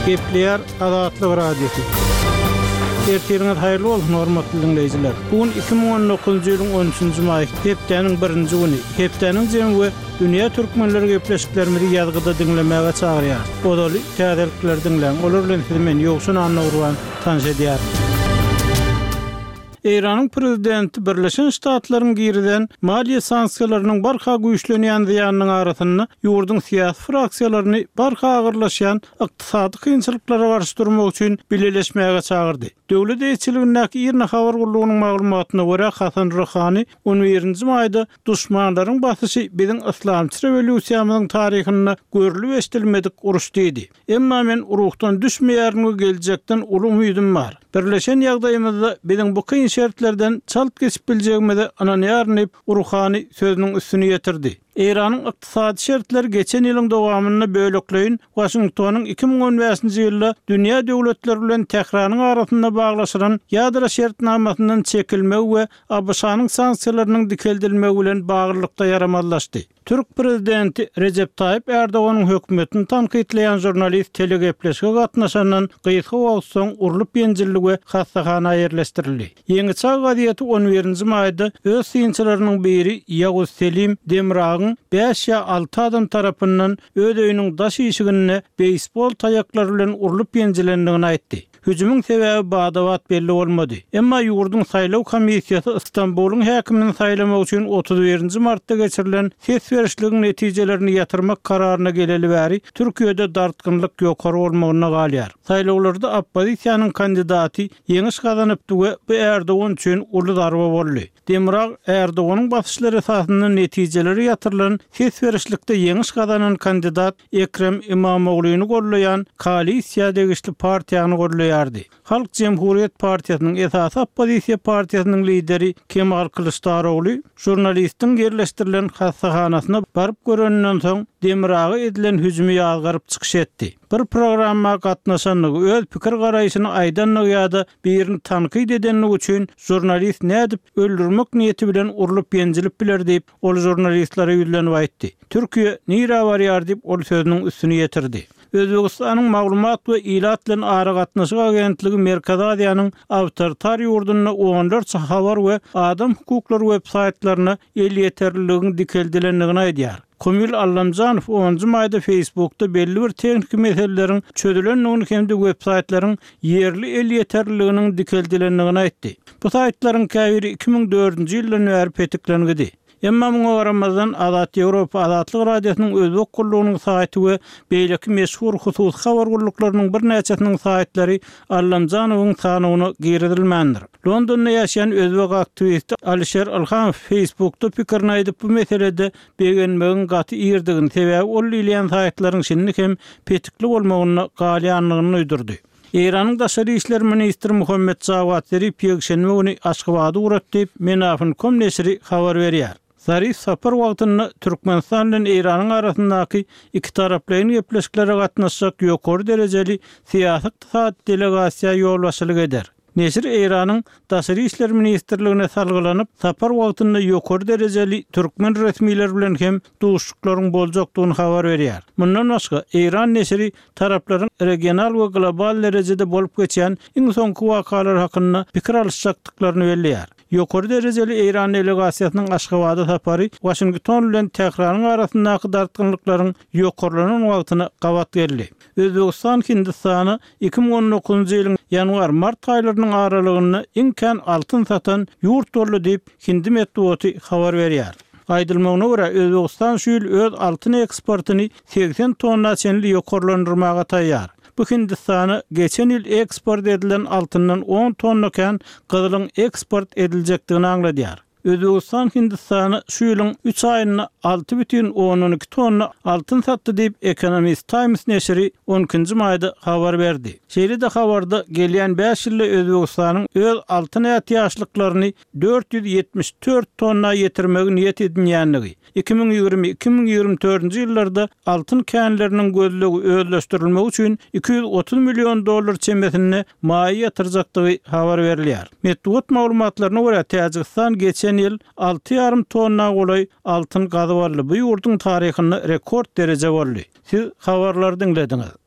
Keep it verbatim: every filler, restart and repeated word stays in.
Gepleyer Azatlyk Radiosu. Ertiriňiz haýyrly bolsun hormatly dinleýijiler. Bugün iki bin on dokuzunçy ýylyň on üçünçi maý, hepdeniň birinji güni. Hepdeniň jemgy dünýä türkmenleri gepleşiklerimizi ýazgyda dinlemäge çagyrýar. Odaly täzelikler dinleň. Olar bilen men ýoksun anna urwan tanış edýär. Iranyň prezidenti Birleşen Ştatlaryň giriden maliýe sanksiýalarynyň barha güýçlenýän ýanynyň arasyny ýurdun siýasy fraksiýalaryny barha agyrlaşýan ykdysady kynçylyklara garşy durmak üçin birleşmäge çagyrdy. Döwlet eýçiligindäki ýerine habar gurulugynyň maglumatyna görä Hasan Rouhani on birinji maýda duşmanlaryň basyşy biziň islamçy rewolýusiýamyzyň taryhyny görülip eşdilmedik uruş diýdi. Emma men urukdan düşmeýärmi geljekden uly umydym bar. Birleşen ýagdaýymyzda biziň bu kyn şertlerden çalt geçip biljegimizi ananyarnyp Rouhani sözüniň üstüne ýetirdi. Iranyň ykdysady şertleri geçen ýylyň dowamyny bölekleýin Washingtonyň iki bin on beşinçi ýylda dünýä döwletleri bilen Tehranyň arasynda baglaşylan ýadra şertnamasynyň çekilmegi we A B Ş'nyň sanksiýalarynyň dikeldilmegi bilen baglanykda yaramazlaşdy. Türk prezidenti Recep Tayyip Erdoganyň hökümetini tanqidleýän jurnalist telegepleşige gatnaşandan gysga wagt soň urulyp ýenjillik we hassahana ýerleşdirildi. Ýeňi çağ gaziýeti on birinji maýda öz synçylarynyň biri Ýaguz Selim Demirağyň beş ýa alty adam tarapyndan öz öýüniň daş işigine beýsbol taýaklary bilen urulyp ýenjilendigini aýtdy. Hüjümüň sebäbi badawat belli bolmady. Emma ýurdun saýlaw komissiýasy Istanbulyň häkimini saýlamak üçin otuz birinji martda geçirilen ses berişligiň netijelerini ýatyrmak kararyna geleli bäri Türkiýede dartgynlyk ýokary bolmagyna galýar. Saýlawlarda oppozisiýanyň kandidaty ýeňiş gazanypdy we bu Erdogan üçin uly darba boldy. Demirag Erdoganyň basyşlary esasynda netijeleri ýatyrylan ses berişlikde ýeňiş gazanan kandidat Ekrem İmamoğlu'nu gollayan koalisiýa degişli partiýany gollaýardy. Halk Cemhuriyet Partiýasynyň esasy oppozisiýa partiýasynyň lideri Kemal Kılıçdaroğlu jurnalistiň yerleşdirilen hassahanasyna baryp görenden soň Demiragy edilen hüjümi ýazgaryp çykyş etdi. Bir programma gatnaşanlygy öz pikir garaýyşyny aýdanlyk ýa-da birini tanqid edenlik üçin jurnalist nädip öldürmek niýeti bilen urulyp ýenjilip biler diýip ol jurnalistlere ýüzlenip aýtdy. Türkiýe nira barýar diýip ol sözüniň üstüne ýetirdi. Özbegistanyň maglumat we ilat bilen ara gatnaşyk agentligi Merkez Aziýanyň awtoritar ýurdunyna on dört habar we adam hukuklary websaytlaryna el ýeterliligini dikeldilendigini aýdýar. Komil Allamjanow onuncu maýda Facebook'ta belli bir teknik meselelerin çözülenligini hemde websaytlaryň yerli el ýeterliginiň dikeldilendigini aýtdy. Bu saytlaryň käbiri iki bin dördünçi ýyldan bäri petiklenýärdi. Emma muňa garamazdan Azat Ýewropa Azatlyk Radiosynyň özbek gullugynyň saýty we beýleki meşhur husus habar gulluklarının bir näçesiniň saýtlary Allamjanowyň sanawyna giridilmändir. Londonda ýaşaýan özbek aktivisti Alisher Alhan Facebook'ta pikirini aýdyp bu meselede begenmegiň gaty ýerdigini sebäbi ol ilýän saýtlaryň şinlik hem petikli bolmagyna galýanlygyny uýdurdy. Iranyň daşary işler ministri Muhammed Jawad Zarif ýekşenme güni Aşgabatda uratdyp Menafin nokta com nesri habar berýär. Zarif sapar wagtyny Türkmenistan bilen Iranyň arasyndaky iki taraplyň gepleşiklere gatnaşjak ýokary derejeli siýasat delegasiýa ýolbaşçylyk eder. Nesir Iranyň daşary işler ministrligine salgylanyp sapar wagtynda ýokary derejeli türkmen resmiýetleri bilen hem duşuklaryň boljakdygyny habar berýär. Mundan başga Iran nesiri taraplaryň regional we global derejede bolup geçen iň soňky wakalar hakynda pikir alışjakdyklaryny belläýär. Ýokary derejeli Iran delegasiýasynyň Aşgabatda sapary Washington bilen Tehranyň arasyndaky dartgynlyklaryň ýokarlanan wagtyna gabat geldi. Özbegistan Hindistany iki bin on dokuzunçy ýylyň ýanwar-mart aýlarynyň aralygyny iňken altyn satan ýurt boldy diýip Hindi medeniýeti habar berýär. Aýdylmagyna görä Özbegistan şu ýyl öz altyn eksportyny seksen tonna çenli ýokarlandyrmaga taýýar. Bu Hindistany geçen ýyl eksport edilen altyndan on tonnaken gyzylyň eksport ediljekdigini aňladýar. Özbegistan Hindistany şu ýylyň üç aýyna altı бүтүn on iki tonna altyn satdy diýip Economist Times nesri on ikinji maýda habar berdi. Şeýle-de habarda gelýän beş ýylda Özbegistanyň öz altyn ähtiýaçlyklaryny dört yüz yetmiş dört tonna ýetirmegi niýet edilýänligi, iki bin ýygrimi iki bin ýygrimi dördünçi ýyllarda altyn känleriniň gözlegi özleşdirilmegi üçin iki yüz otuz milyon dollar çemesini maýa ýatyrjakdygy habar berilýär. Medeniýet maglumatlaryna görä Täjikistan geçen ýyl altı ýarym tonna golay altyn gazyp aldy. Bu ýurdun taryhyny rekord derece boldy. Siz habarlary dinlediňiz.